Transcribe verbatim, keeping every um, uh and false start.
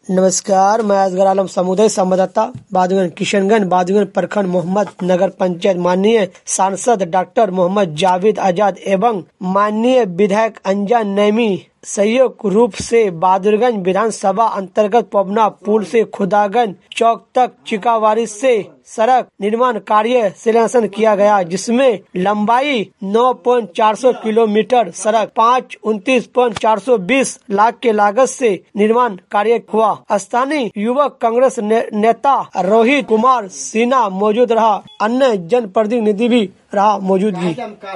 नमस्कार, मैं असगर आलम समुदाय संवाददाता बादुगन किशनगंज बादुगन प्रखंड मोहम्मद नगर पंचायत। माननीय सांसद डॉक्टर मोहम्मद जावेद आजाद एवं माननीय विधायक अंजन नईमी संयुक्त रूप से बहादुरगंज विधानसभा अंतर्गत पवना पुल से खुदागंज चौक तक चिकावारी से सड़क निर्माण कार्य शिलान्यास किया गया, जिसमें लंबाई नौ पॉइंट चार सौ किलोमीटर सड़क पाँच उनतीस पॉइंट चार सौ बीस लाख के लागत से निर्माण कार्य हुआ। स्थानीय युवक कांग्रेस ने, नेता रोहित कुमार सिन्हा मौजूद रहा। अन्य जनप्रतिनिधि भी रहा मौजूदगी।